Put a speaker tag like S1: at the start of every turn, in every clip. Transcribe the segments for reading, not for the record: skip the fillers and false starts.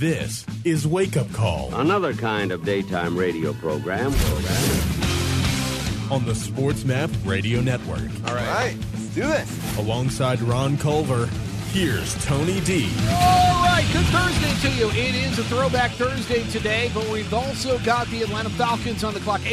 S1: This is Wake Up Call
S2: Another kind of daytime radio program.
S1: On the SportsMap Radio Network.
S3: All right, let's do this.
S1: Alongside Ron Culver, here's Tony D.
S4: All right, good Thursday to you. It is a Throwback Thursday today, but we've also got the Atlanta Falcons on the clock.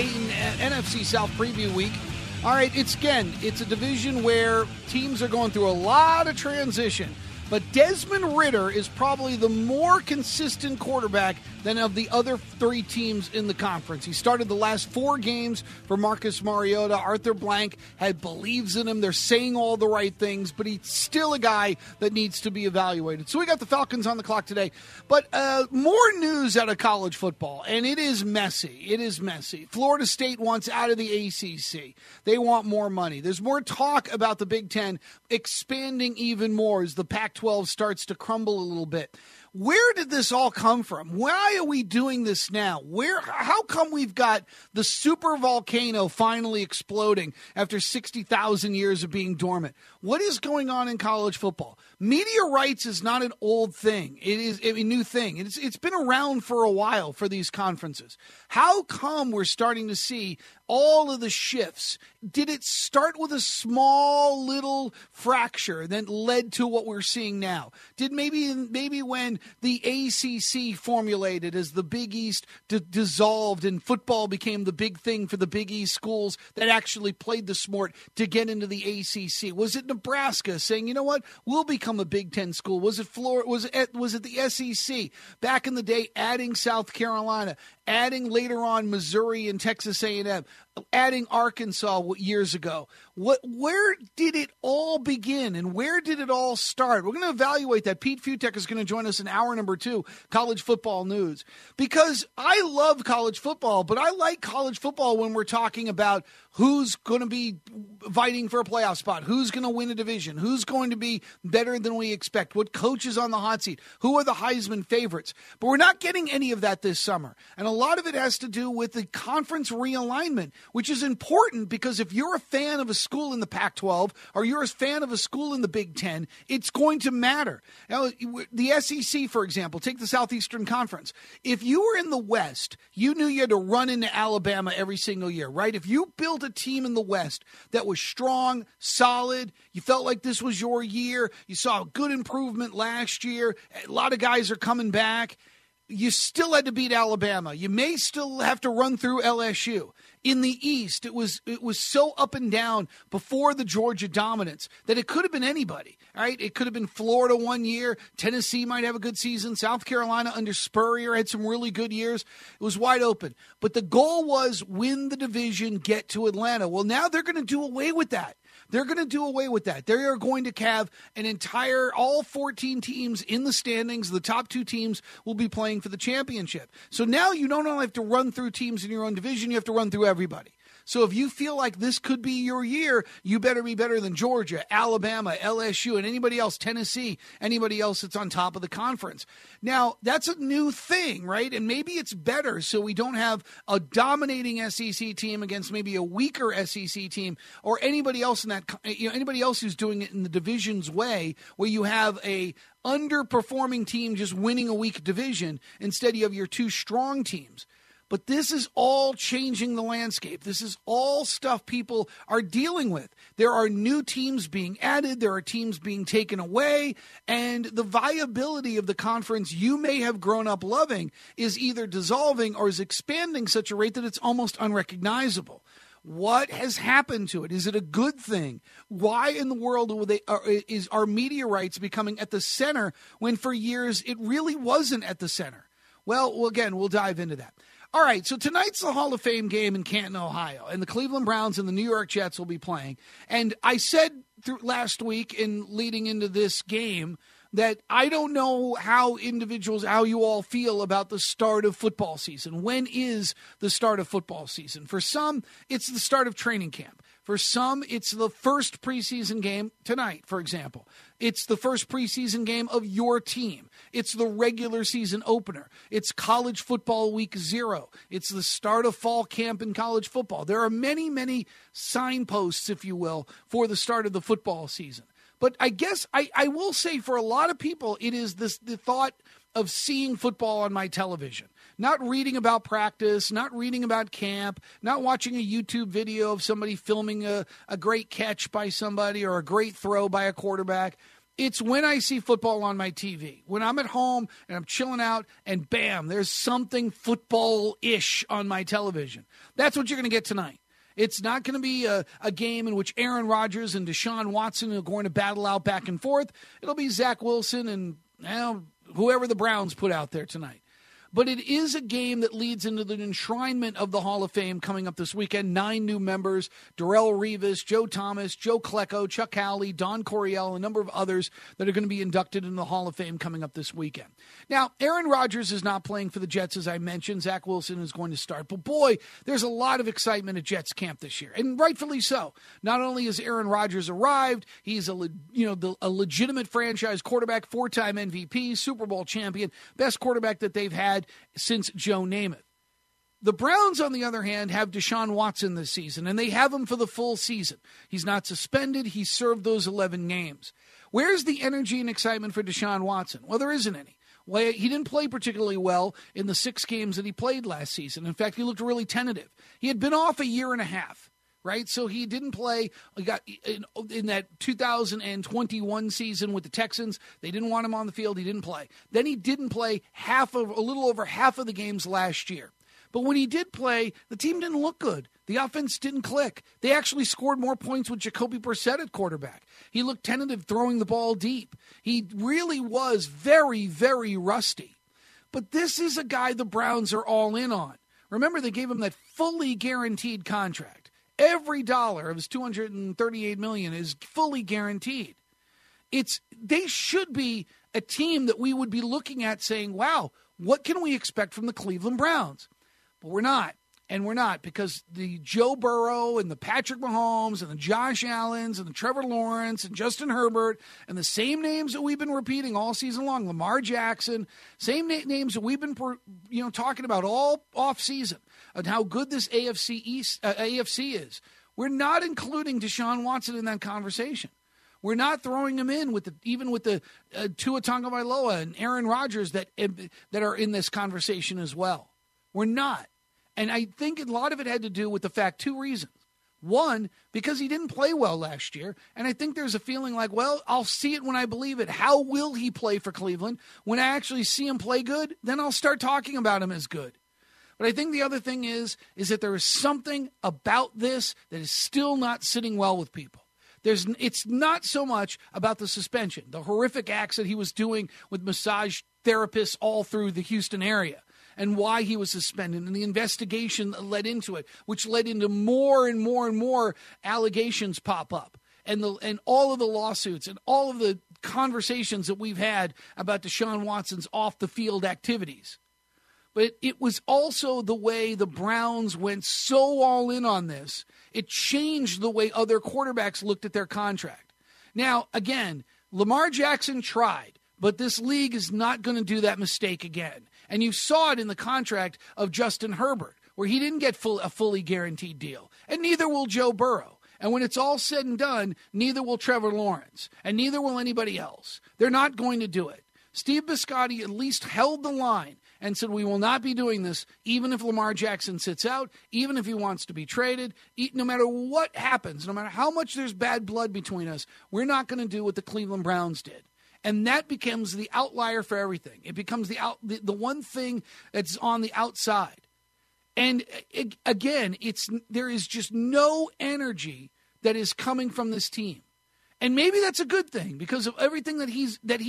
S4: NFC South Preview Week. All right, it's a division where teams are going through a lot of transition. But Desmond Ridder is probably the more consistent quarterback than of the other three teams in the conference. He started the last 4 games for Marcus Mariota. Arthur Blank believes in him. They're saying all the right things, but he's still a guy that needs to be evaluated. So we got the Falcons on the clock today. But more news out of college football, and it is messy. It is messy. Florida State wants out of the ACC. They want more money. There's more talk about the Big Ten expanding even more as the Pac-12 starts to crumble a little bit. Where did this all come from? Why are we doing this now? How come we've got the super volcano finally exploding after 60,000 years of being dormant? What is going on in college football? Media rights is not an old thing. It is a new thing. It's been around for a while for these conferences. How come we're starting to see all of the shifts? Did it start with a small little fracture that led to what we're seeing now? Did maybe when the ACC formulated as the Big East dissolved and football became the big thing for the Big East schools that actually played the sport to get into the ACC? Was it Nebraska saying, you know what, we'll become a Big Ten school? Was it Florida? Was it the SEC back in the day, adding South Carolina, adding later on Missouri and Texas A&M, adding Arkansas years ago? Where did it all begin and where did it all start? We're going to evaluate that. Pete Futek is going to join us in hour number 2, College Football News. Because I love college football, but I like college football when we're talking about who's going to be fighting for a playoff spot, who's going to win a division, who's going to be better than we expect, what coach is on the hot seat, who are the Heisman favorites. But we're not getting any of that this summer. And a lot of it has to do with the conference realignment, which is important because if you're a fan of a school in the Pac-12 or you're a fan of a school in the Big Ten, it's going to matter. Now, the SEC, for example, take the Southeastern Conference. If you were in the West, you knew you had to run into Alabama every single year, right? If you built a team in the West that was strong, solid, you felt like this was your year, you saw a good improvement last year, a lot of guys are coming back, you still had to beat Alabama. You may still have to run through LSU. In the East, it was so up and down before the Georgia dominance that it could have been anybody, right? It could have been Florida one year. Tennessee might have a good season. South Carolina under Spurrier had some really good years. It was wide open. But the goal was win the division, get to Atlanta. Well, now they're going to do away with that. They're going to do away with that. They are going to have all 14 teams in the standings. The top 2 teams will be playing for the championship. So now you don't only have to run through teams in your own division, you have to run through everybody. So if you feel like this could be your year, you better be better than Georgia, Alabama, LSU, and anybody else, Tennessee, anybody else that's on top of the conference. Now, that's a new thing, right? And maybe it's better so we don't have a dominating SEC team against maybe a weaker SEC team or anybody else in that, anybody else who's doing it in the division's way, where you have a underperforming team just winning a weak division. Instead, you have your 2 strong teams. But this is all changing the landscape. This is all stuff people are dealing with. There are new teams being added. There are teams being taken away. And the viability of the conference you may have grown up loving is either dissolving or is expanding such a rate that it's almost unrecognizable. What has happened to it? Is it a good thing? Why in the world are media rights becoming at the center when for years it really wasn't at the center? Well, again, we'll dive into that. All right, so tonight's the Hall of Fame game in Canton, Ohio, and the Cleveland Browns and the New York Jets will be playing. And I said last week in leading into this game that I don't know how you all feel about the start of football season. When is the start of football season? For some, it's the start of training camp. For some, it's the first preseason game tonight, for example. It's the first preseason game of your team. It's the regular season opener. It's college football week 0. It's the start of fall camp in college football. There are many, many signposts, if you will, for the start of the football season. But I guess I will say for a lot of people, it is the thought of seeing football on my television. Not reading about practice, not reading about camp, not watching a YouTube video of somebody filming a great catch by somebody or a great throw by a quarterback. It's when I see football on my TV. When I'm at home and I'm chilling out and bam, there's something football-ish on my television. That's what you're going to get tonight. It's not going to be a game in which Aaron Rodgers and Deshaun Watson are going to battle out back and forth. It'll be Zach Wilson and whoever the Browns put out there tonight. But it is a game that leads into the enshrinement of the Hall of Fame coming up this weekend. 9 new members, Darrelle Revis, Joe Thomas, Joe Klecko, Chuck Howley, Don Coryell, a number of others that are going to be inducted into the Hall of Fame coming up this weekend. Now, Aaron Rodgers is not playing for the Jets, as I mentioned. Zach Wilson is going to start. But boy, there's a lot of excitement at Jets camp this year, and rightfully so. Not only has Aaron Rodgers arrived, he's a legitimate franchise quarterback, 4-time MVP, Super Bowl champion, best quarterback that they've had since Joe Namath. The Browns, on the other hand, have Deshaun Watson this season, and they have him for the full season. He's not suspended. He served those 11 games. Where's the energy and excitement for Deshaun Watson? Well, there isn't any. Well, he didn't play particularly well in the 6 games that he played last season. In fact, he looked really tentative. He had been off a year and a half. Right, so he didn't play. He got in that 2021 season with the Texans. They didn't want him on the field. He didn't play. Then he didn't play a little over half of the games last year. But when he did play, the team didn't look good. The offense didn't click. They actually scored more points with Jacoby Brissett at quarterback. He looked tentative throwing the ball deep. He really was very, very rusty. But this is a guy the Browns are all in on. Remember, they gave him that fully guaranteed contract. Every dollar of his $238 million is fully guaranteed. They should be a team that we would be looking at saying, wow, what can we expect from the Cleveland Browns? But we're not. And we're not, because the Joe Burrow and the Patrick Mahomes and the Josh Allens and the Trevor Lawrence and Justin Herbert and the same names that we've been repeating all season long, Lamar Jackson, same names that we've been talking about all offseason and how good this AFC is. We're not including Deshaun Watson in that conversation. We're not throwing him in with the Tua Tagovailoa and Aaron Rodgers that are in this conversation as well. We're not. And I think a lot of it had to do with the fact, 2 reasons. One, because he didn't play well last year. And I think there's a feeling like, well, I'll see it when I believe it. How will he play for Cleveland? When I actually see him play good, then I'll start talking about him as good. But I think the other thing is that there is something about this that is still not sitting well with people. It's not so much about the suspension, the horrific acts that he was doing with massage therapists all through the Houston area, and why he was suspended, and the investigation that led into it, which led into more and more and more allegations pop up, and all of the lawsuits and all of the conversations that we've had about Deshaun Watson's off-the-field activities. But it was also the way the Browns went so all in on this, it changed the way other quarterbacks looked at their contract. Now, again, Lamar Jackson tried, but this league is not going to do that mistake again. And you saw it in the contract of Justin Herbert, where he didn't get a fully guaranteed deal. And neither will Joe Burrow. And when it's all said and done, neither will Trevor Lawrence. And neither will anybody else. They're not going to do it. Steve Bisciotti at least held the line and said, we will not be doing this, even if Lamar Jackson sits out, even if he wants to be traded, no matter what happens, no matter how much there's bad blood between us, we're not going to do what the Cleveland Browns did. And that becomes the outlier for everything. It becomes the one thing that's on the outside. And again, there is just no energy that is coming from this team. And maybe that's a good thing because of everything that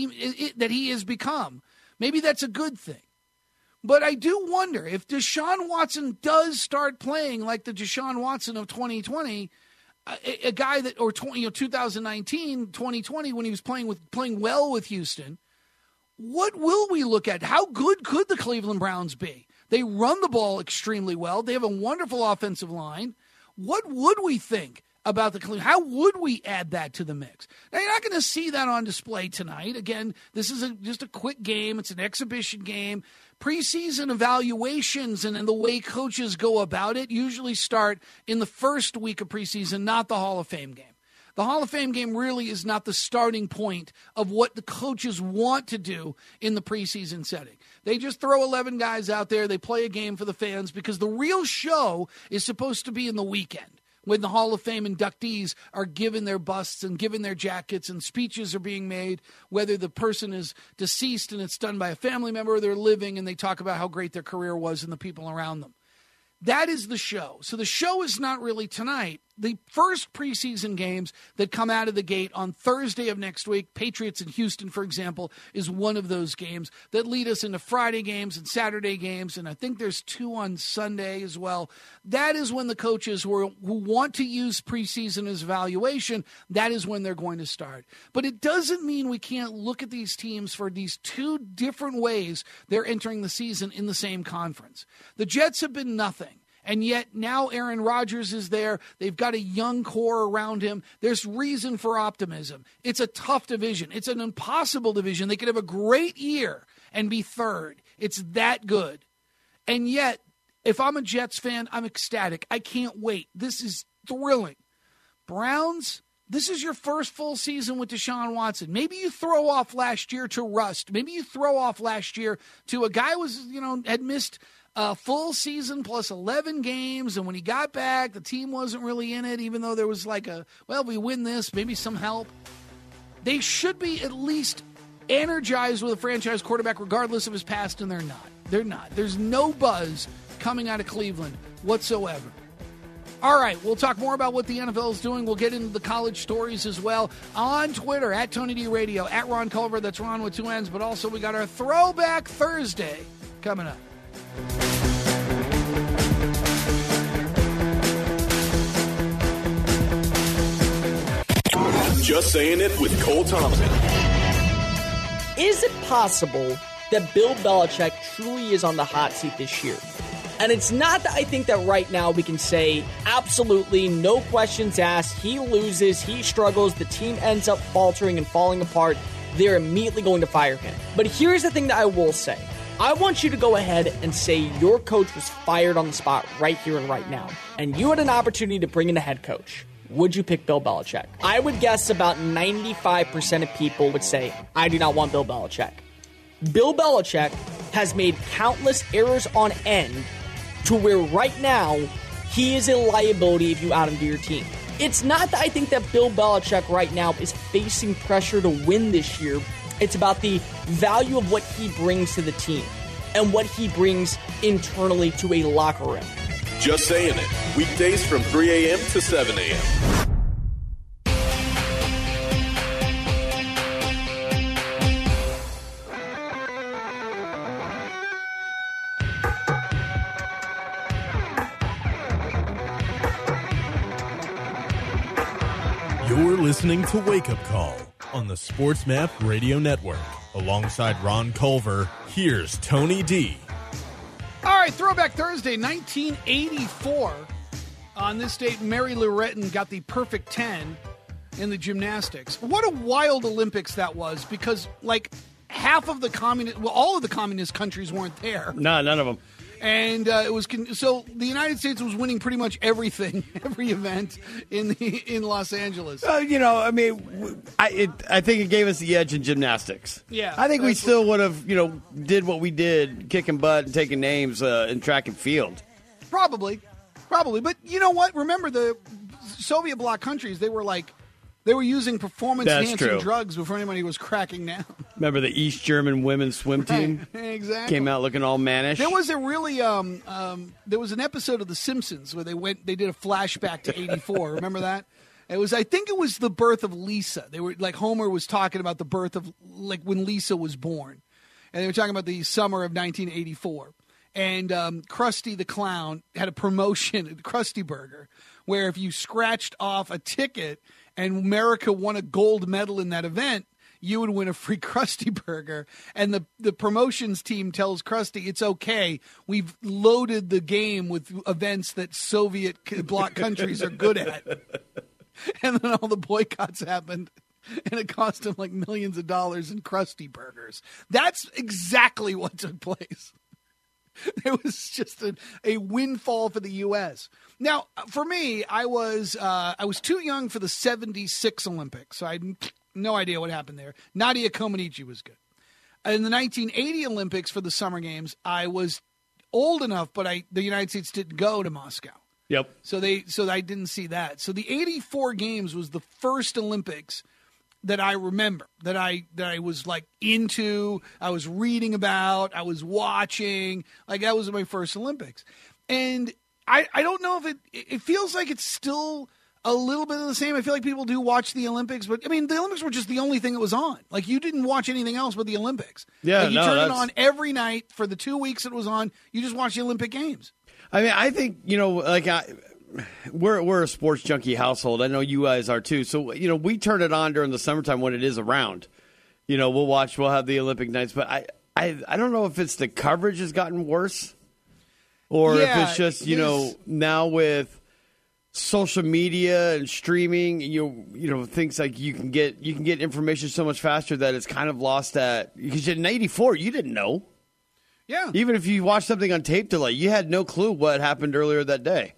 S4: he has become. Maybe that's a good thing. But I do wonder if Deshaun Watson does start playing like the Deshaun Watson of 2020, a guy that, or 2019, 2020, when he was playing well with Houston, what will we look at? How good could the Cleveland Browns be? They run the ball extremely well. They have a wonderful offensive line. What would we think about the Cleveland? How would we add that to the mix? Now, you're not going to see that on display tonight. Again, this is just a quick game. It's an exhibition game. Preseason evaluations and the way coaches go about it usually start in the first week of preseason, not the Hall of Fame game. The Hall of Fame game really is not the starting point of what the coaches want to do in the preseason setting. They just throw 11 guys out there. They play a game for the fans because the real show is supposed to be in the weekend when the Hall of Fame inductees are given their busts and given their jackets and speeches are being made, whether the person is deceased and it's done by a family member or they're living and they talk about how great their career was and the people around them. That is the show. So the show is not really tonight. The first preseason games that come out of the gate on Thursday of next week, Patriots in Houston, for example, is one of those games that lead us into Friday games and Saturday games, and I think there's 2 on Sunday as well. That is when the coaches who want to use preseason as evaluation, that is when they're going to start. But it doesn't mean we can't look at these teams for these 2 different ways they're entering the season in the same conference. The Jets have been nothing. And yet now Aaron Rodgers is there. They've got a young core around him. There's reason for optimism. It's a tough division. It's an impossible division. They could have a great year and be third. It's that good. And yet, if I'm a Jets fan, I'm ecstatic. I can't wait. This is thrilling. Browns, this is your first full season with Deshaun Watson. Maybe you throw off last year to rust. Maybe you throw off last year to a guy who had missed a full season plus 11 games, and when he got back, the team wasn't really in it, even though there was if we win this, maybe some help. They should be at least energized with a franchise quarterback regardless of his past, and they're not. They're not. There's no buzz coming out of Cleveland whatsoever. All right, we'll talk more about what the NFL is doing. We'll get into the college stories as well on Twitter, at Tony D Radio, at Ron Culver. That's Ron with 2 N's, but also we got our Throwback Thursday coming up.
S1: Just Saying It with Cole Thompson.
S5: Is it possible that Bill Belichick truly is on the hot seat this year? And it's not that I think that right now we can say absolutely, no questions asked, he loses, he struggles, the team ends up faltering and falling apart, they're immediately going to fire him. But here's the thing that I will say. I want you to go ahead and say your coach was fired on the spot right here and right now, and you had an opportunity to bring in a head coach. Would you pick Bill Belichick? I would guess about 95% of people would say, I do not want Bill Belichick. Bill Belichick has made countless errors on end to where right now he is a liability if you add him to your team. It's not that I think that Bill Belichick right now is facing pressure to win this year. It's about the value of what he brings to the team and what he brings internally to a locker room.
S1: Just Saying It. Weekdays from 3 a.m. to 7 a.m. You're listening to Wake Up Call on the SportsMap Radio Network. Alongside Ron Culver, here's Tony D.
S4: All right, Throwback Thursday, 1984. On this date, Mary Lou Retton got the perfect 10 in the gymnastics. What a wild Olympics that was, because half of the all of the communist countries weren't there.
S6: No, none of them.
S4: And so the United States was winning pretty much everything, every event in Los Angeles.
S6: I think it gave us the edge in gymnastics.
S4: Yeah,
S6: I think we still would have, did what we did, kicking butt and taking names in track and field.
S4: Probably. But you know what? Remember the Soviet bloc countries, they were using performance-enhancing drugs before anybody was cracking down.
S6: Remember the East German women's swim team?
S4: Exactly.
S6: Came out looking all mannish.
S4: There was a really there was an episode of The Simpsons where they did a flashback to '84. Remember that? I think it was the birth of Lisa. They were Homer was talking about the birth of when Lisa was born, and they were talking about the summer of 1984. And Krusty the Clown had a promotion at Krusty Burger where if you scratched off a ticket and America won a gold medal in that event, you would win a free Krusty Burger. And the promotions team tells Krusty, it's okay. We've loaded the game with events that Soviet bloc countries are good at. And then all the boycotts happened. And it cost them millions of dollars in Krusty Burgers. That's exactly what took place. It was just a windfall for the U.S. Now, for me, I was too young for the 76 Olympics, so I had no idea what happened there. Nadia Comaneci was good. In the 1980 Olympics for the Summer Games, I was old enough, but the United States didn't go to Moscow.
S6: Yep.
S4: So I didn't see that. So the 84 Games was the first Olympics that I remember, that I was like into, I was reading about, I was watching. Like, that was my first Olympics. And I don't know if it feels like it's still a little bit of the same. I feel like people do watch the Olympics, but I mean, the Olympics were just the only thing that was on. Like, you didn't watch anything else but the Olympics.
S6: Yeah,
S4: like, you turned it on every night for the 2 weeks it was on. You just watched the Olympic Games.
S6: I mean, I think, like we're a sports junkie household. I know you guys are too. So, we turn it on during the summertime when it is around. We'll have the Olympic nights, but I don't know if it's the coverage has gotten worse or if it's just, now with social media and streaming, things like you can get information so much faster that it's kind of lost that, because in 84, you didn't know.
S4: Yeah.
S6: Even if you watched something on tape delay, you had no clue what happened earlier that day.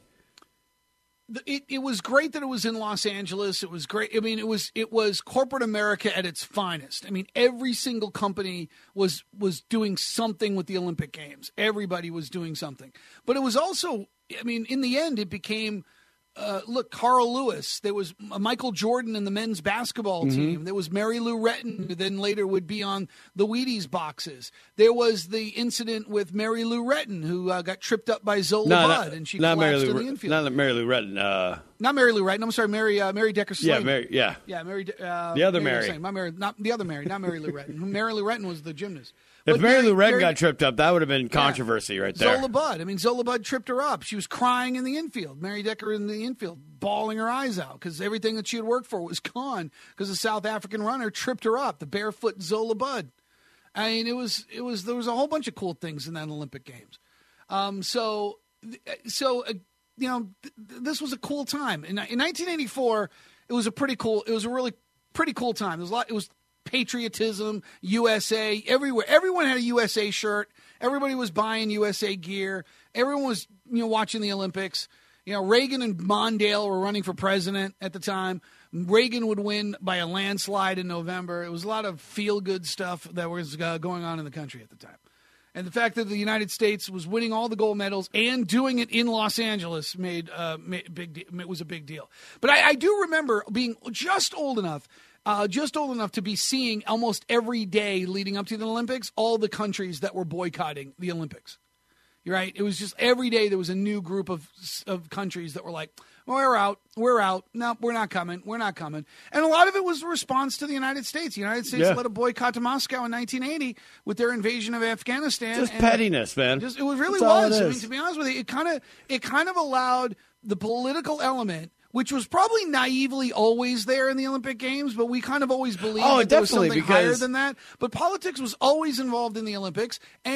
S4: It was great that it was in Los Angeles. It was great. I mean, it was corporate America at its finest. I mean, every single company was doing something with the Olympic Games. Everybody was doing something. But it was also, I mean, in the end, it became, look, Carl Lewis. There was Michael Jordan in the men's basketball team. There was Mary Lou Retton, who then later would be on the Wheaties boxes. There was the incident with Mary Lou Retton, who got tripped up by Zola Budd, and she collapsed in the infield.
S6: Not Mary Lou Retton.
S4: Not Mary Lou Retton. I'm sorry, Mary Decker Slater.
S6: Yeah,
S4: Mary.
S6: The other Mary.
S4: Not the other Mary. Not Mary Lou Retton. Mary Lou Retton was the gymnast.
S6: If Mary Lou Retton got tripped up, that would have been controversy right there.
S4: Zola Budd. I mean, Zola Budd tripped her up. She was crying in the infield. Mary Decker in the infield, bawling her eyes out because everything that she had worked for was gone because a South African runner tripped her up. The barefoot Zola Budd. I mean, there was a whole bunch of cool things in that Olympic Games. This was a cool time. In 1984, it was a really pretty cool time. It was patriotism, USA, everywhere. Everyone had a USA shirt. Everybody was buying USA gear. Everyone was, watching the Olympics. Reagan and Mondale were running for president at the time. Reagan would win by a landslide in November. It was a lot of feel-good stuff that was going on in the country at the time. And the fact that the United States was winning all the gold medals and doing it in Los Angeles was a big deal. But I do remember being just old enough to be seeing almost every day leading up to the Olympics, all the countries that were boycotting the Olympics. You're right. It was just every day there was a new group of countries that were like, we're out. No, we're not coming. And a lot of it was a response to the United States. The United States led a boycott to Moscow in 1980 with their invasion of Afghanistan.
S6: Just pettiness, man.
S4: It really was. I mean, to be honest with you, it kind of allowed the political element, which was probably naively always there in the Olympic Games, but we kind of always believed that there was something higher than that. But politics was always involved in the Olympics,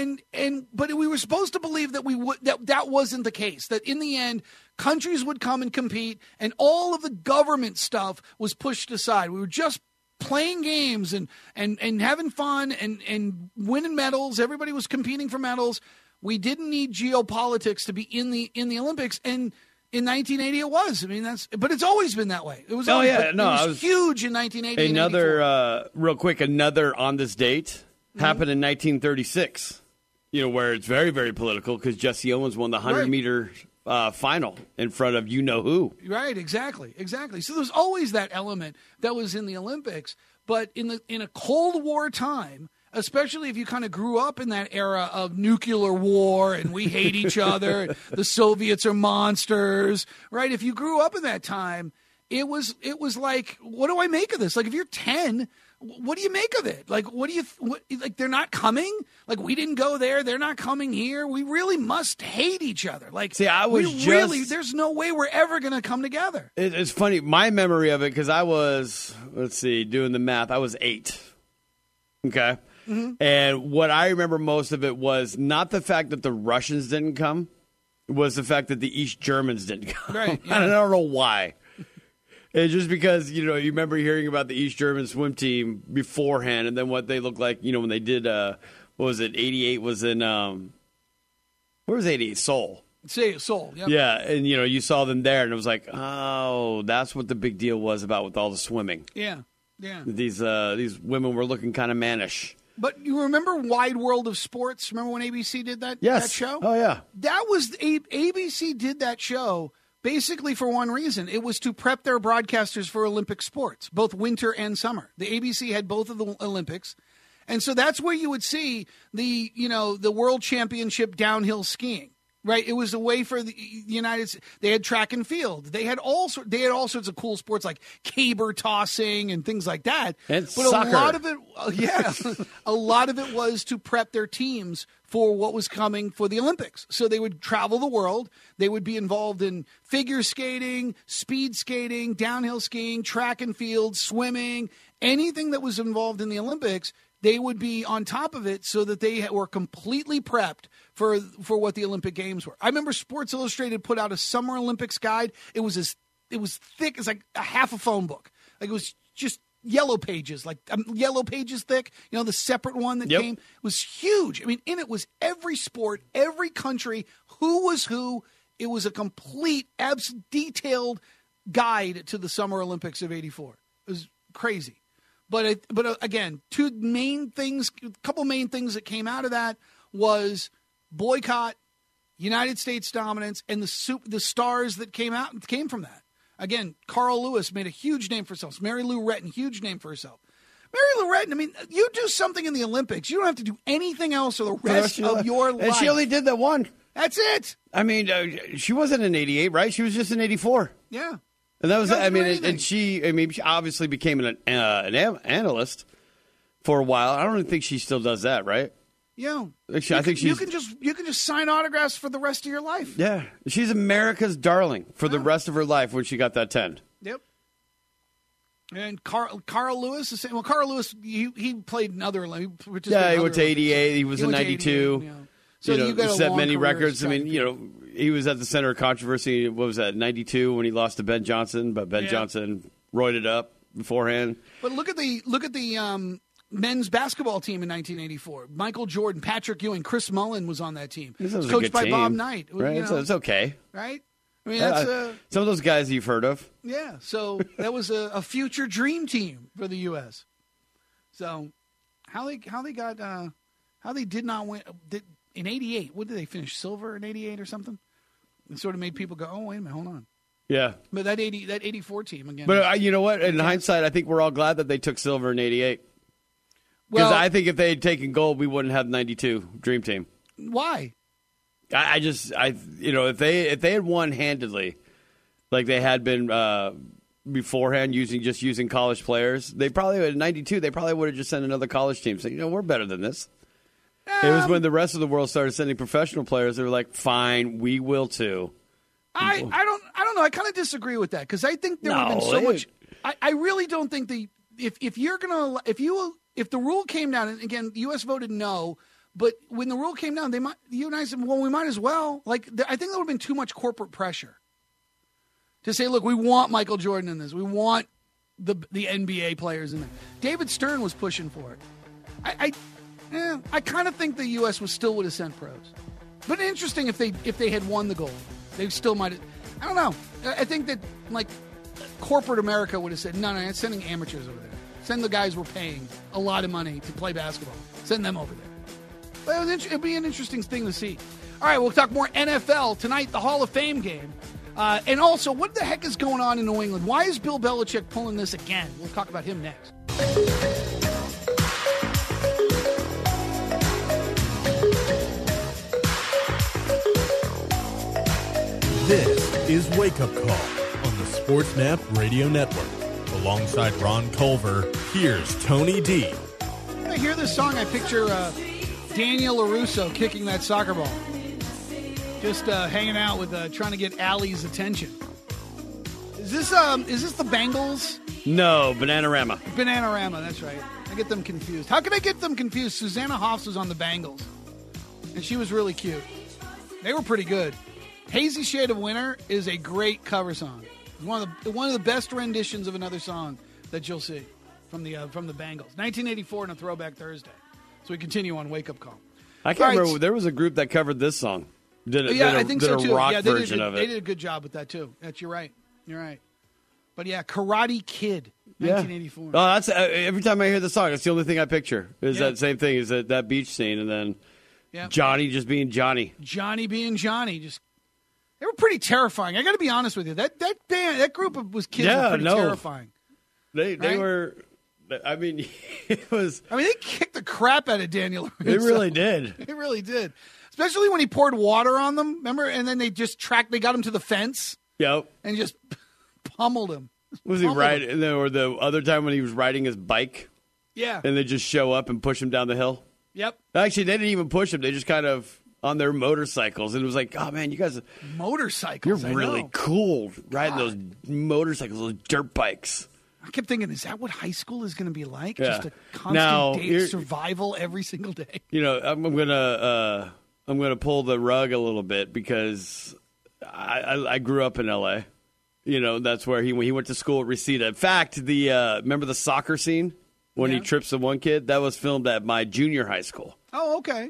S4: but we were supposed to believe that that wasn't the case. That in the end, countries would come and compete, and all of the government stuff was pushed aside. We were just playing games and having fun and winning medals. Everybody was competing for medals. We didn't need geopolitics to be in the Olympics, and in 1980, it was. I mean, but it's always been that way. It was. It was huge in 1980.
S6: Real quick, another on this date happened in 1936. Where it's very, very political because Jesse Owens won the 100-meter final in front of who.
S4: Right. Exactly. So there's always that element that was in the Olympics, but in a Cold War time. Especially if you kind of grew up in that era of nuclear war and we hate each other, the Soviets are monsters, right? If you grew up in that time, it was like, what do I make of this? Like, if you're 10, what do you make of it? Like, like, they're not coming? Like, we didn't go there, they're not coming here. We really must hate each other. Like,
S6: see,
S4: there's no way we're ever going to come together.
S6: It's funny, my memory of it, because I was, doing the math, I was 8. Okay. Mm-hmm. And what I remember most of it was not the fact that the Russians didn't come, it was the fact that the East Germans didn't come.
S4: Right, yeah.
S6: I don't know why. It's just because, you remember hearing about the East German swim team beforehand and then what they looked like, when they did, 88 was in Where was 88? Seoul.
S4: Seoul. Yep.
S6: Yeah, and you saw them there, and it was like, oh, that's what the big deal was about with all the swimming.
S4: Yeah.
S6: These women were looking kind of mannish.
S4: But you remember Wide World of Sports? Remember when ABC did that show?
S6: Oh, yeah.
S4: That was ABC did that show basically for one reason. It was to prep their broadcasters for Olympic sports, both winter and summer. The ABC had both of the Olympics. And so that's where you would see the World Championship downhill skiing. Right, it was a way for the United States. They had track and field. They had all sorts of cool sports like caber tossing and things like that.
S6: And
S4: but
S6: soccer.
S4: a lot of it was to prep their teams for what was coming for the Olympics. So they would travel the world. They would be involved in figure skating, speed skating, downhill skiing, track and field, swimming, anything that was involved in the Olympics. They would be on top of it so that they were completely prepped for what the Olympic Games were. I remember Sports Illustrated put out a Summer Olympics guide. It was thick as like a half a phone book. Like it was just yellow pages, like yellow pages thick. The separate one that came was huge. I mean, in it was every sport, every country, who was who. It was a complete, detailed guide to the Summer Olympics of '84. It was crazy. But again, a couple main things that came out of that was boycott, United States dominance, and the stars that came from that. Again, Carl Lewis made a huge name for himself. Mary Lou Retton, huge name for herself. Mary Lou Retton, I mean, you do something in the Olympics, you don't have to do anything else for the rest of your life.
S6: And she only did that one.
S4: That's it.
S6: I mean, she wasn't in '88, right? She was just in '84.
S4: Yeah.
S6: And that was, she obviously became an analyst for a while. I don't even think she still does that, right?
S4: Yeah.
S6: I think
S4: you can just sign autographs for the rest of your life.
S6: Yeah. She's America's darling for the rest of her life when she got that 10.
S4: Yep. And Carl Lewis, the same. Well, Carl Lewis, he played in other. He went
S6: to '88. He was in '92.
S4: Yeah. So you got
S6: set many records. I mean, he was at the center of controversy. What was that? '92 when he lost to Ben Johnson, but Ben Johnson roided up beforehand.
S4: But look at the men's basketball team in 1984. Michael Jordan, Patrick Ewing, Chris Mullin was on that team.
S6: This was
S4: coached
S6: a good
S4: by
S6: team.
S4: Bob Knight.
S6: Right? It's okay.
S4: Right? I mean, that's
S6: some of those guys you've heard of.
S4: Yeah. So that was a future dream team for the U.S. So how they did not win in '88? What did they finish? Silver in '88 or something? It sort of made people go, "Oh, wait a minute, hold on."
S6: Yeah.
S4: But that '84 team again.
S6: But you know what? In hindsight, I think we're all glad that they took silver in '88. Because I think if they had taken gold, we wouldn't have '92 Dream Team.
S4: Why?
S6: If they had won handedly, like they had been beforehand, using college players, they probably in '92 they probably would have just sent another college team saying, we're better than this. It was when the rest of the world started sending professional players. They were like, fine, we will too.
S4: I don't know. I kind of disagree with that because I think there would have been so much. I really don't think if the rule came down, and again, the U.S. voted no, but when the rule came down, the United said, well, we might as well. Like, I think there would have been too much corporate pressure to say, look, we want Michael Jordan in this. We want the NBA players in there. David Stern was pushing for it. I kind of think the U.S. still would have sent pros. But interesting if they had won the gold. They still might have. I don't know. I think that, like, corporate America would have said, no, it's sending amateurs over there. Send the guys we're paying a lot of money to play basketball. Send them over there. But it'd be an interesting thing to see. All right, we'll talk more NFL tonight, the Hall of Fame game. And also, what the heck is going on in New England? Why is Bill Belichick pulling this again? We'll talk about him next.
S1: This is Wake Up Call on the SportsMap Radio Network. Alongside Ron Culver, here's Tony D.
S4: When I hear this song, I picture Daniel LaRusso kicking that soccer ball. Just hanging out with, trying to get Allie's attention. Is this the Bengals?
S6: No, Bananarama.
S4: Bananarama, that's right. I get them confused. How can I get them confused? Susanna Hoffs was on the Bengals, and she was really cute. They were pretty good. Hazy Shade of Winter is a great cover song. It's one of the best renditions of another song that you'll see from the Bengals. 1984 and a Throwback Thursday. So we continue on Wake Up Call.
S6: I can't remember. There was a group that covered this song.
S4: I think so too.
S6: Rock
S4: Yeah,
S6: version of it.
S4: They did a good job with that too. You're right. But yeah, Karate Kid, 1984.
S6: Oh, that's every time I hear the song, it's the only thing I picture is that same thing. Is that beach scene, and then Johnny just being Johnny.
S4: Johnny being Johnny. They were pretty terrifying. I got to be honest with you. That band, that group of kids were pretty terrifying.
S6: They were. I mean, it was.
S4: I mean, they kicked the crap out of Daniel LaRusso.
S6: They really did.
S4: They really did. Especially when he poured water on them. Remember? And then they got him to the fence.
S6: Yep.
S4: And just pummeled him.
S6: Was he riding? Or the other time when he was riding his bike?
S4: Yeah.
S6: And they just show up and push him down the hill?
S4: Yep.
S6: Actually, they didn't even push him. They just kind of on their motorcycles. And it was like, oh, man, you guys.
S4: Motorcycles.
S6: You're really cool riding those motorcycles, those dirt bikes.
S4: I kept thinking, is that what high school is going to be like?
S6: Yeah.
S4: Just a constant survival every single day.
S6: You know, I'm gonna pull the rug a little bit because I grew up in L.A. You know, that's where when he went to school at Reseda. In fact, remember the soccer scene when he trips the one kid? That was filmed at my junior high school.
S4: Oh, okay.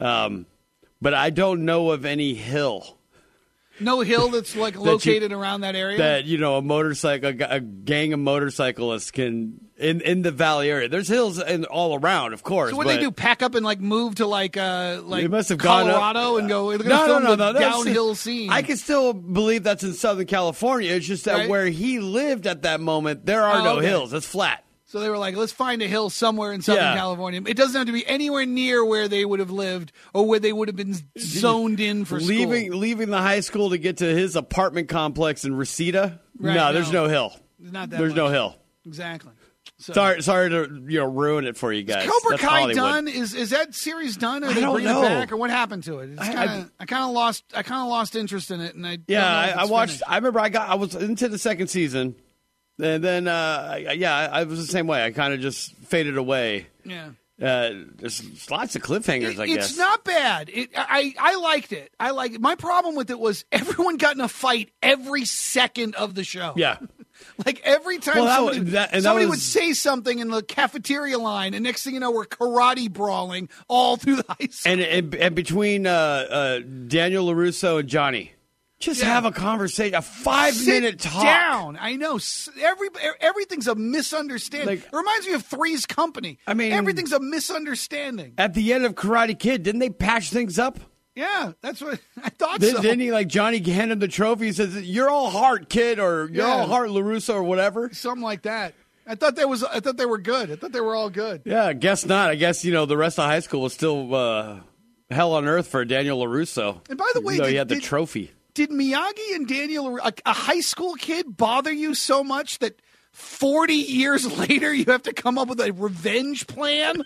S6: But I don't know of any hill.
S4: No hill that's like located around that area?
S6: That, you know, a gang of motorcyclists can, in the valley area. There's hills all around, of course.
S4: So what do they do? Pack up and move to
S6: they must have
S4: Colorado
S6: gone up,
S4: and go, they're going to film the downhill scene.
S6: I can still believe that's in Southern California. It's just that where he lived at that moment, there are no hills. It's flat.
S4: So they were like, let's find a hill somewhere in Southern California. It doesn't have to be anywhere near where they would have lived or where they would have been zoned in for school.
S6: Leaving the high school to get to his apartment complex in Reseda? No, there's no hill.
S4: Not that
S6: There's
S4: much.
S6: no hill.
S4: Exactly. So,
S6: sorry to ruin it for you guys.
S4: Is Cobra Kai done? Is that series done? Or are they bringing it back? Or what happened to it? I kind of lost interest in it, and
S6: I watched. Finished. I remember I was into the second season. And then, I was the same way. I kind of just faded away.
S4: Yeah.
S6: There's lots of cliffhangers, I guess.
S4: It's not bad. I liked it. My problem with it was everyone got in a fight every second of the show.
S6: Yeah.
S4: Like every time somebody would say something in the cafeteria line, and next thing you know, we're karate brawling all through the high school.
S6: And between Daniel LaRusso and Johnny. Just have a conversation, a 5-minute talk.
S4: Down. I know. Everything's a misunderstanding. It reminds me of Three's Company. I mean, everything's a misunderstanding.
S6: At the end of Karate Kid, didn't they patch things up?
S4: Yeah, that's what I thought.
S6: Didn't he, Johnny handed him the trophy? He says, "You're all heart, kid," or "You're all heart, LaRusso," or whatever.
S4: Something like that. I thought they were good. I thought they were all good.
S6: Yeah, I guess not. I guess the rest of high school was still hell on earth for Daniel LaRusso.
S4: And by the way,
S6: he had the trophy.
S4: Did Miyagi and Daniel, a high school kid, bother you so much that 40 years later you have to come up with a revenge plan?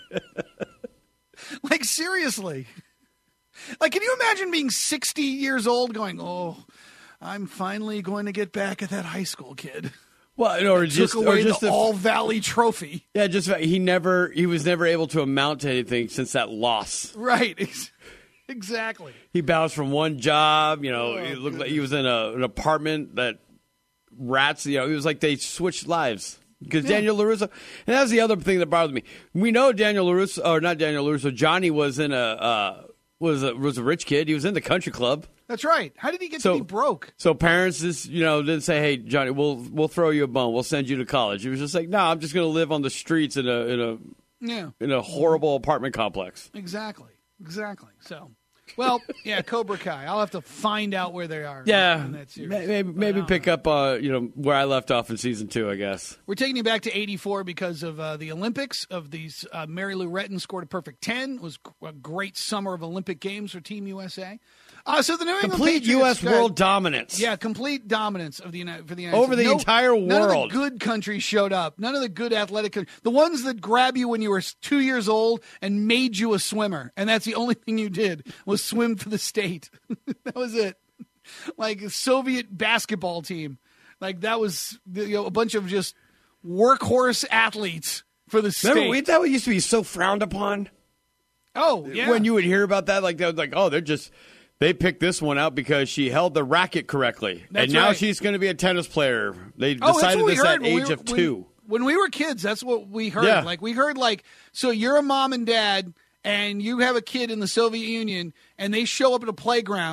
S4: Seriously. Can you imagine being 60 years old going, oh, I'm finally going to get back at that high school kid?
S6: Well, or just
S4: the All Valley trophy.
S6: Yeah, he was never able to amount to anything since that loss.
S4: Right. Exactly.
S6: He bounced from one job. It looked like he was in an apartment that rats. It was like they switched lives because Daniel LaRusso. And that was the other thing that bothered me. We know Daniel LaRusso, or not Daniel LaRusso. Johnny was in was a rich kid. He was in the country club.
S4: That's right. How did he get to be broke?
S6: So parents just didn't say, "Hey, Johnny, we'll throw you a bone. We'll send you to college." He was just like, "No, I'm just going to live on the streets in a horrible apartment complex."
S4: Exactly. So, Cobra Kai. I'll have to find out where they are.
S6: Yeah,
S4: in that series.
S6: Maybe pick up where I left off in season 2. I guess
S4: we're taking you back to '84 because of the Olympics. Of these, Mary Lou Retton scored a perfect 10. It was a great summer of Olympic Games for Team USA. So the New England
S6: complete
S4: Patriots,
S6: U.S. world dominance.
S4: Yeah, complete dominance of the United States.
S6: Over the entire world.
S4: None of the good countries showed up. None of the good athletic countries. The ones that grab you when you were 2 years old and made you a swimmer. And that's the only thing you did was swim for the state. That was it. Like a Soviet basketball team. Like that was a bunch of just workhorse athletes for the state.
S6: Remember, that used to be so frowned upon?
S4: Oh, yeah.
S6: When you would hear about that, they picked this one out because she held the racket correctly.
S4: That's
S6: and now
S4: right.
S6: she's going to be a tennis player. They decided this at age of 2.
S4: When we were kids, that's what we heard.
S6: Yeah.
S4: We heard so you're a mom and dad and you have a kid in the Soviet Union and they show up at a playground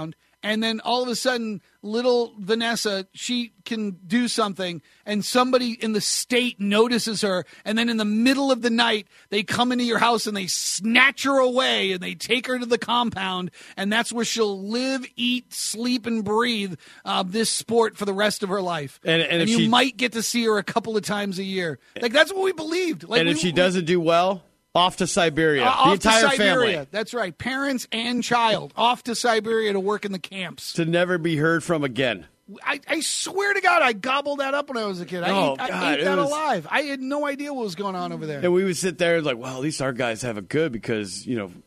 S4: and then all of a sudden, little Vanessa, she can do something, and somebody in the state notices her, and then in the middle of the night, they come into your house and they snatch her away, and they take her to the compound, and that's where she'll live, eat, sleep, and breathe this sport for the rest of her life. And you might get to see her a couple of times a year. Like, that's what we believed. Like,
S6: and if she doesn't do well, off to Siberia. The entire family.
S4: That's right. Parents and child off to Siberia to work in the camps.
S6: To never be heard from again.
S4: I swear to God, I gobbled that up when I was a kid. I ate that alive. I had no idea what was going on over there.
S6: And we would sit there like, well, at least our guys have it good because,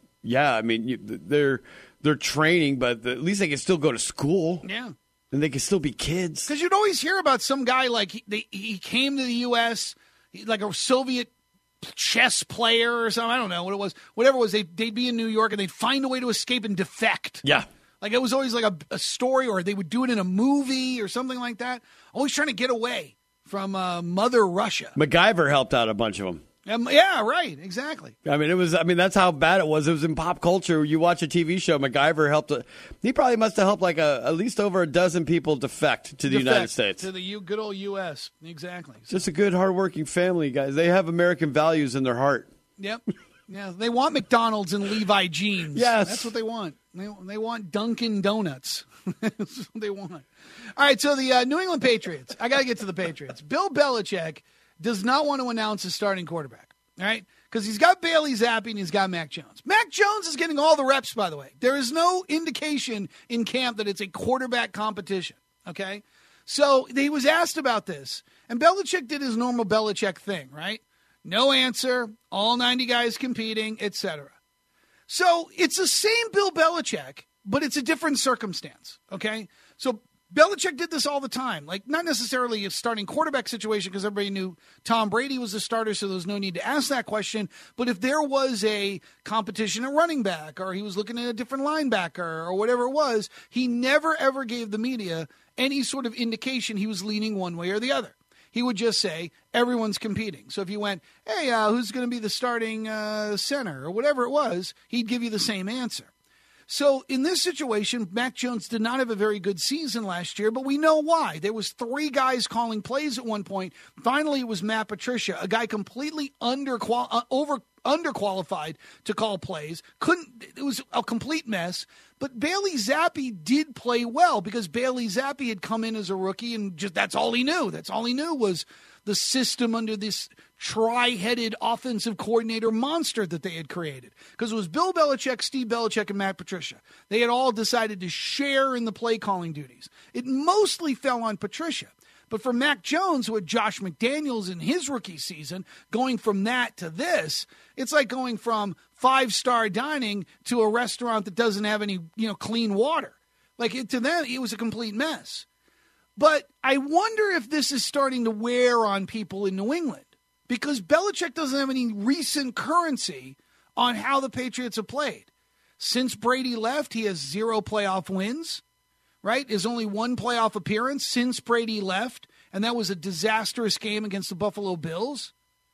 S6: they're training, but at least they can still go to school.
S4: Yeah.
S6: And they can still be kids.
S4: Because you'd always hear about some guy like he came to the U.S., like a Soviet chess player or something. I don't know what it was. Whatever it was, they'd be in New York and they'd find a way to escape and defect.
S6: Yeah.
S4: Like it was always like a story, or they would do it in a movie or something like that. Always trying to get away from Mother Russia.
S6: MacGyver helped out a bunch of them.
S4: Yeah, right. Exactly.
S6: That's how bad it was. It was in pop culture. You watch a TV show, MacGyver helped. He probably must have helped like at least over a dozen people defect to the United States.
S4: To the good old U.S. Exactly.
S6: Just a good, hardworking family, guys. They have American values in their heart.
S4: Yep. Yeah, they want McDonald's and Levi jeans.
S6: Yes.
S4: That's what they want. They want Dunkin' Donuts. That's what they want. All right, so the New England Patriots. I got to get to the Patriots. Bill Belichick does not want to announce his starting quarterback, all right? Because he's got Bailey Zappi and he's got Mac Jones. Mac Jones is getting all the reps, by the way. There is no indication in camp that it's a quarterback competition, okay? So he was asked about this, and Belichick did his normal Belichick thing, right? No answer, all 90 guys competing, etc. So it's the same Bill Belichick, but it's a different circumstance, okay? So Belichick did this all the time, like not necessarily a starting quarterback situation because everybody knew Tom Brady was the starter, so there was no need to ask that question. But if there was a competition at running back or he was looking at a different linebacker or whatever it was, he never, ever gave the media any sort of indication he was leaning one way or the other. He would just say, everyone's competing. So if you went, hey, who's going to be the starting center or whatever it was, he'd give you the same answer. So in this situation, Mac Jones did not have a very good season last year, but we know why. There was 3 guys calling plays at one point. Finally, it was Matt Patricia, a guy completely underqualified to call plays. It was a complete mess. But Bailey Zappi did play well because Bailey Zappi had come in as a rookie and just that's all he knew. That's all he knew was the system under this tri-headed offensive coordinator monster that they had created. Because it was Bill Belichick, Steve Belichick, and Matt Patricia. They had all decided to share in the play calling duties. It mostly fell on Patricia. But for Mac Jones, who had Josh McDaniels in his rookie season, going from that to this, it's like going from 5-star dining to a restaurant that doesn't have any, clean water. To them, it was a complete mess. But I wonder if this is starting to wear on people in New England because Belichick doesn't have any recent currency on how the Patriots have played. Since Brady left, he has 0 playoff wins. Right? There's only 1 playoff appearance since Brady left, and that was a disastrous game against the Buffalo Bills.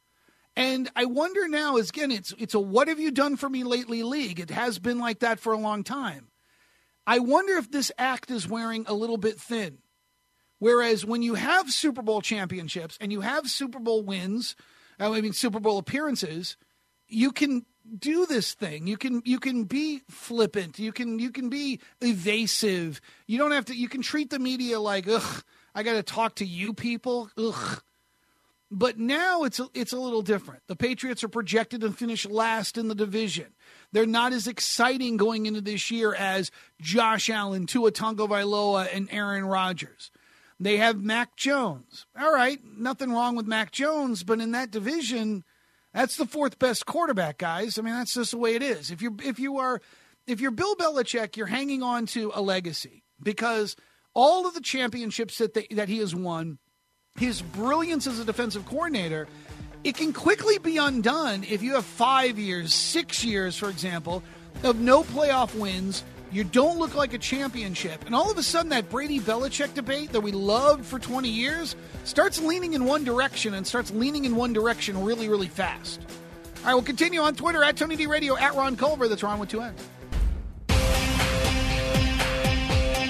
S4: And I wonder now, again, it's a what have you done for me lately league. It has been like that for a long time. I wonder if this act is wearing a little bit thin. Whereas when you have Super Bowl championships and you have Super Bowl wins, Super Bowl appearances, you can do this thing. You can be flippant. You can be evasive. You don't have to. You can treat the media like, ugh, I got to talk to you people. Ugh. But now it's a little different. The Patriots are projected to finish last in the division. They're not as exciting going into this year as Josh Allen, Tua Tagovailoa, and Aaron Rodgers. They have Mac Jones. All right, nothing wrong with Mac Jones, but in that division, that's the 4th best quarterback, guys. That's just the way it is. If you're Bill Belichick, you're hanging on to a legacy because all of the championships that he has won, his brilliance as a defensive coordinator, it can quickly be undone if you have 5 years, 6 years, for example, of no playoff wins. You don't look like a championship. And all of a sudden, that Brady-Belichick debate that we loved for 20 years starts leaning in one direction and starts leaning in one direction really, really fast. All right, we'll continue on Twitter at Tony D Radio, at Ron Culver. That's Ron with 2 N's.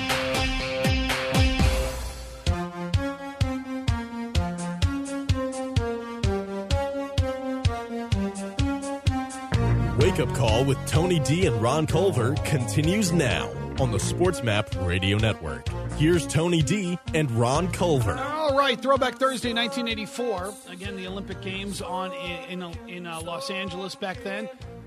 S1: Wake-Up Call with Tony D and Ron Culver continues now on the SportsMap Radio Network. Here's Tony D and Ron Culver.
S4: All right, Throwback Thursday, 1984. Again, the Olympic Games on in Los Angeles back then.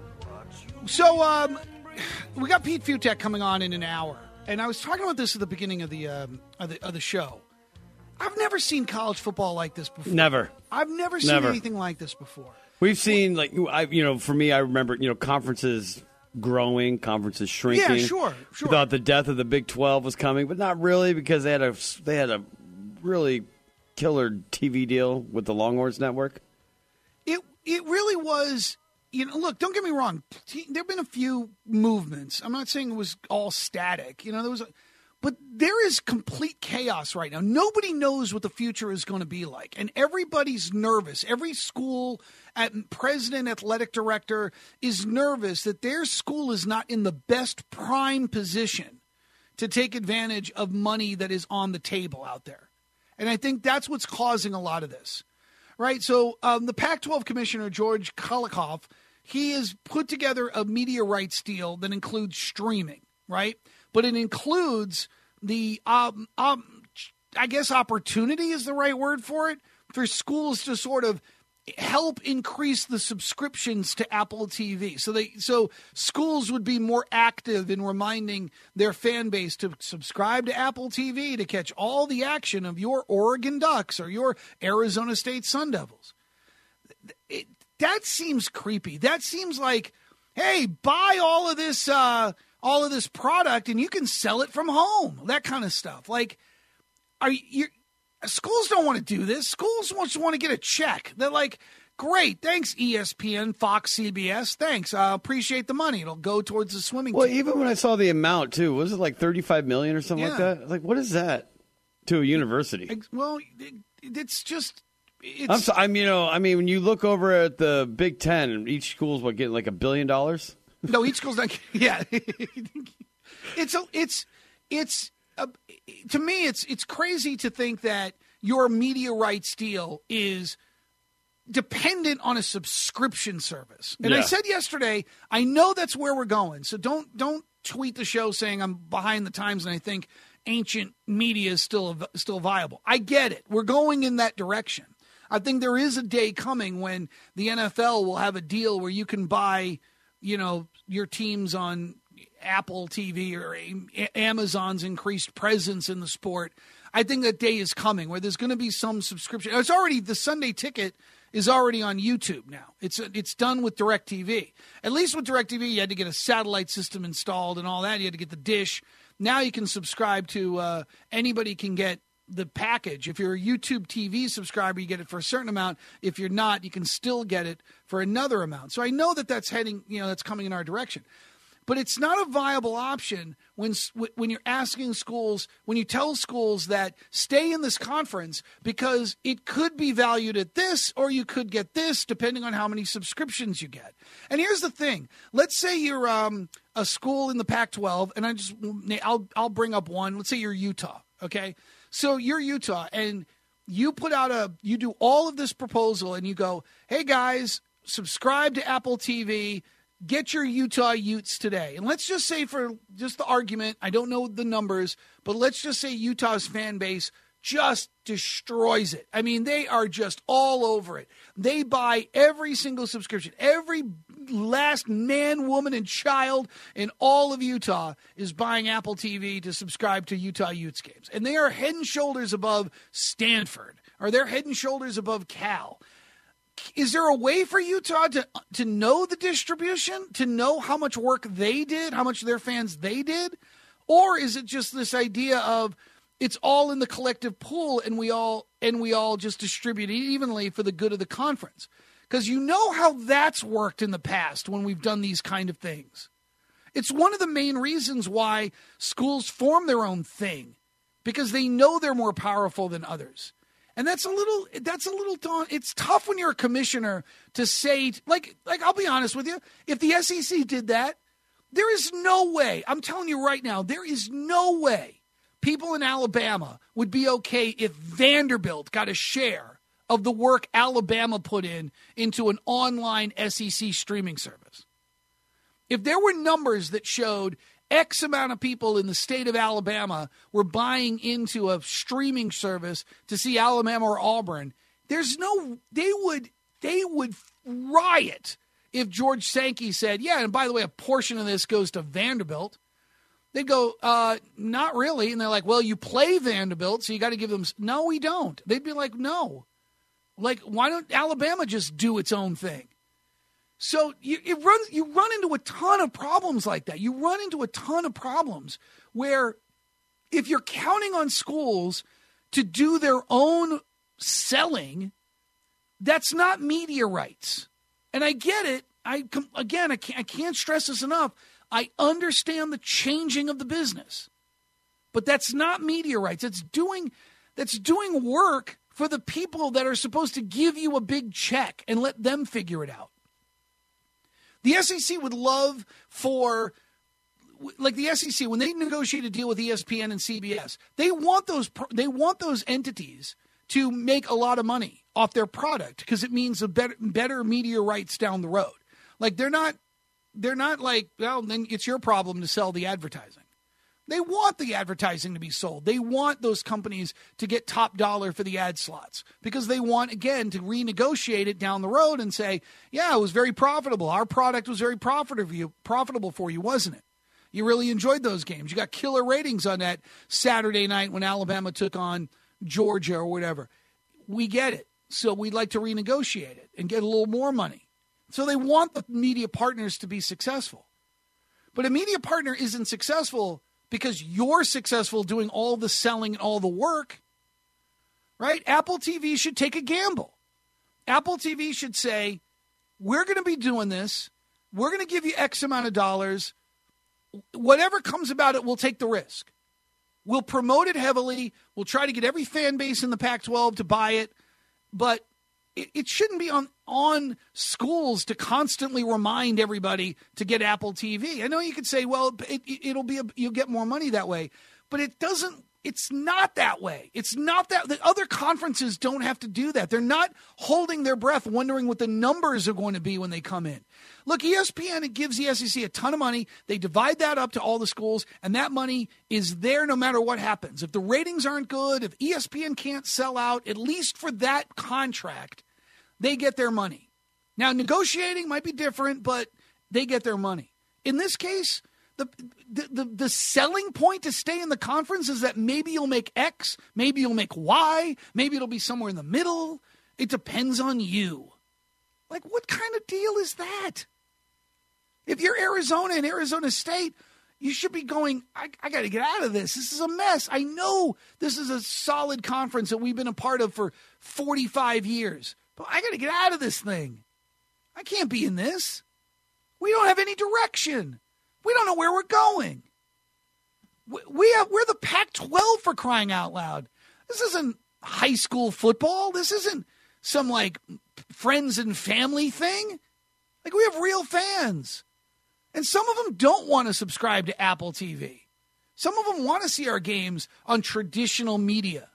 S4: So we got Pete Fiutak coming on in an hour, and I was talking about this at the beginning of the show. I've never seen college football like this before.
S6: Never.
S4: I've never seen anything like this before.
S6: We've seen, for me, I remember, conferences growing, conferences shrinking.
S4: Yeah, sure.
S6: We thought the death of the Big 12 was coming, but not really, because they had a really killer TV deal with the Longhorns Network.
S4: It really was. Look, don't get me wrong. There have been a few movements. I'm not saying it was all static. But there is complete chaos right now. Nobody knows what the future is going to be like, and everybody's nervous. Every school, president, athletic director is nervous that their school is not in the best prime position to take advantage of money that is on the table out there. And I think that's what's causing a lot of this, right? So the Pac-12 commissioner, George Kolikoff, he has put together a media rights deal that includes streaming, right? But it includes the, I guess opportunity is the right word for it, for schools to sort of help increase the subscriptions to Apple TV. So schools would be more active in reminding their fan base to subscribe to Apple TV to catch all the action of your Oregon Ducks or your Arizona State Sun Devils. That seems creepy. That seems like, hey, buy all of this product and you can sell it from home. That kind of stuff. Like, schools don't want to do this. Schools just want to get a check. They're like, great, thanks ESPN, Fox, CBS. Thanks, I appreciate the money. It'll go towards the swimming team.
S6: Well, even when I saw the amount too, was it like $35 million or something like that? Like, what is that to a university?
S4: Well, it's just.
S6: When you look over at the Big Ten, and each school's getting like $1 billion.
S4: No, each school's not. Yeah, to me, it's crazy to think that your media rights deal is dependent on a subscription service. And I said yesterday, I know that's where we're going. So don't tweet the show saying I'm behind the times and I think ancient media is still viable. I get it. We're going in that direction. I think there is a day coming when the NFL will have a deal where you can buy, your teams on Apple TV or Amazon's increased presence in the sport. I think that day is coming where there's going to be some subscription. It's already, the Sunday Ticket is already on YouTube now. It's done with DirecTV. At least with DirecTV, you had to get a satellite system installed and all that. You had to get the dish. Now you can subscribe to anybody can get the package. If you're a YouTube TV subscriber, you get it for a certain amount. If you're not, you can still get it for another amount. So I know that's heading, that's coming in our direction. But it's not a viable option when you're asking schools, when you tell schools that stay in this conference because it could be valued at this or you could get this depending on how many subscriptions you get. And here's the thing. Let's say you're a school in the Pac-12, and I'll bring up one. Let's say you're Utah, okay? So you're Utah, and you you do all of this proposal, and you go, hey, guys, subscribe to Apple TV, get your Utah Utes today. And let's just say for just the argument, I don't know the numbers, but let's just say Utah's fan base just destroys it. I mean, they are just all over it. They buy every single subscription. Every last man, woman, and child in all of Utah is buying Apple TV to subscribe to Utah Utes games. And they are head and shoulders above Stanford, or they're head and shoulders above Cal. Is there a way for Utah to know the distribution, to know how much work they did, how much their fans they did? Or is it just this idea of it's all in the collective pool and we all just distribute it evenly for the good of the conference? Because you know how that's worked in the past when we've done these kind of things. It's one of the main reasons why schools form their own thing, because they know they're more powerful than others. And that's a little it's tough when you're a commissioner to say, like I'll be honest with you, if the SEC did that, there is no way, I'm telling you right now, there is no way people in Alabama would be okay if Vanderbilt got a share of the work Alabama put into an online SEC streaming service. If there were numbers that showed X amount of people in the state of Alabama were buying into a streaming service to see Alabama or Auburn, they would riot if George Sankey said, yeah, and by the way, a portion of this goes to Vanderbilt. They'd go, not really. And they're like, well, you play Vanderbilt, so you got to give them. No, we don't. They'd be like, no. Like, why don't Alabama just do its own thing? So you run into a ton of problems like that. You run into a ton of problems where if you're counting on schools to do their own selling, that's not media rights. And I get it. I can't stress this enough. I understand the changing of the business, but that's not media rights. That's doing work for the people that are supposed to give you a big check and let them figure it out. The SEC would love for, like the SEC, when they negotiate a deal with ESPN and CBS, they want those entities to make a lot of money off their product because it means a better media rights down the road. Like they're not like, well, then it's your problem to sell the advertising. They want the advertising to be sold. They want those companies to get top dollar for the ad slots because they want, again, to renegotiate it down the road and say, yeah, it was very profitable. Our product was very profitable for you, wasn't it? You really enjoyed those games. You got killer ratings on that Saturday night when Alabama took on Georgia or whatever. We get it. So we'd like to renegotiate it and get a little more money. So they want the media partners to be successful. But a media partner isn't successful because you're successful doing all the selling and all the work, right? Apple TV should take a gamble. Apple TV should say, we're going to be doing this. We're going to give you X amount of dollars. Whatever comes about it, we'll take the risk. We'll promote it heavily. We'll try to get every fan base in the Pac-12 to buy it. But it shouldn't be on schools to constantly remind everybody to get Apple TV. I know you could say, well, you'll get more money that way, but it doesn't. It's not that way. It's not that. The other conferences don't have to do that. They're not holding their breath wondering what the numbers are going to be when they come in. Look, ESPN, it gives the SEC a ton of money. They divide that up to all the schools, and that money is there no matter what happens. If the ratings aren't good, if ESPN can't sell out, at least for that contract, they get their money. Now, negotiating might be different, but they get their money. In this case, the selling point to stay in the conference is that maybe you'll make X, maybe you'll make Y, maybe it'll be somewhere in the middle. It depends on you. Like, what kind of deal is that? If you're Arizona and Arizona State, you should be going, I got to get out of this. This is a mess. I know this is a solid conference that we've been a part of for 45 years. But I got to get out of this thing. I can't be in this. We don't have any direction. We don't know where we're going. We're the Pac-12 for crying out loud. This isn't high school football. This isn't some like friends and family thing. Like, we have real fans. And some of them don't want to subscribe to Apple TV. Some of them want to see our games on traditional media.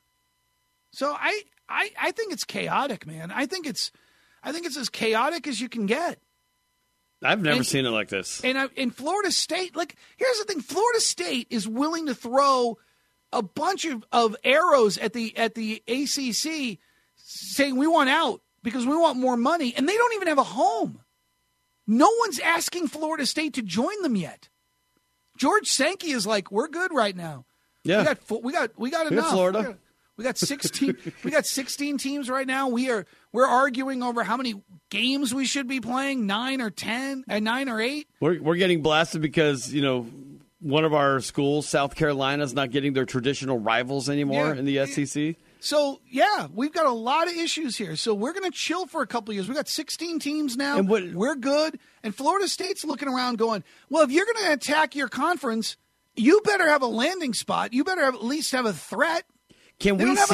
S4: So I think it's chaotic, man. I think it's as chaotic as you can get.
S6: I've never seen it like this.
S4: And in Florida State, like, here's the thing: Florida State is willing to throw a bunch of arrows at the ACC, saying we want out because we want more money, and they don't even have a home. No one's asking Florida State to join them yet. George Sankey is like, we're good right now.
S6: Yeah,
S4: we got enough.
S6: Florida.
S4: We got 16. We got 16 teams right now. We're arguing over how many games we should be playing, 9 or 10, 9 or 8.
S6: We're getting blasted because one of our schools, South Carolina, is not getting their traditional rivals anymore in the SEC.
S4: So we've got a lot of issues here. So we're going to chill for a couple of years. We got 16 teams now.
S6: And
S4: we're good. And Florida State's looking around, going, well, if you're going to attack your conference, you better have a landing spot. You better at least have a threat.
S6: Can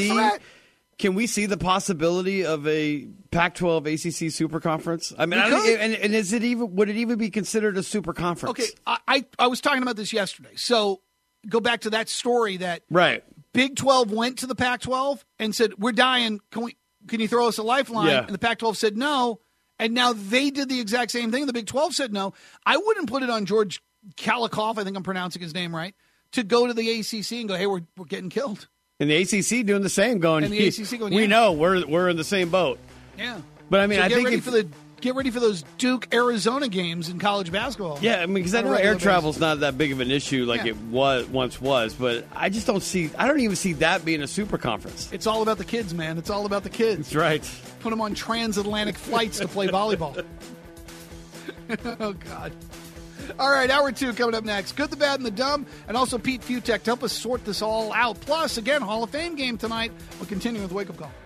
S6: we see the possibility of a Pac-12 ACC super conference? I mean, would it even be considered a super conference?
S4: Okay, I was talking about this yesterday. So go back to that story that Big 12 went to the Pac-12 and said, "We're dying. Can you throw us a lifeline?"
S6: Yeah.
S4: And the Pac-12 said no. And now they did the exact same thing. The Big 12 said no. I wouldn't put it on George Kalikoff, I think I'm pronouncing his name right, to go to the ACC and go, hey, we're getting killed.
S6: And the ACC doing the same, going,
S4: and the ACC going,
S6: we know we're in the same boat.
S4: Yeah.
S6: But I mean,
S4: so
S6: I think
S4: get ready for those Duke Arizona games in college basketball.
S6: Yeah, I mean, because I know air travel's not that big of an issue like it once was, but I just don't even see that being a super conference.
S4: It's all about the kids, man. It's all about the kids.
S6: That's right.
S4: Put them on transatlantic flights to play volleyball. Oh, God. All right, hour 2 coming up next. Good, the Bad, and the Dumb, and also Pete Futek to help us sort this all out. Plus, again, Hall of Fame game tonight. We'll continue with Wake Up Call.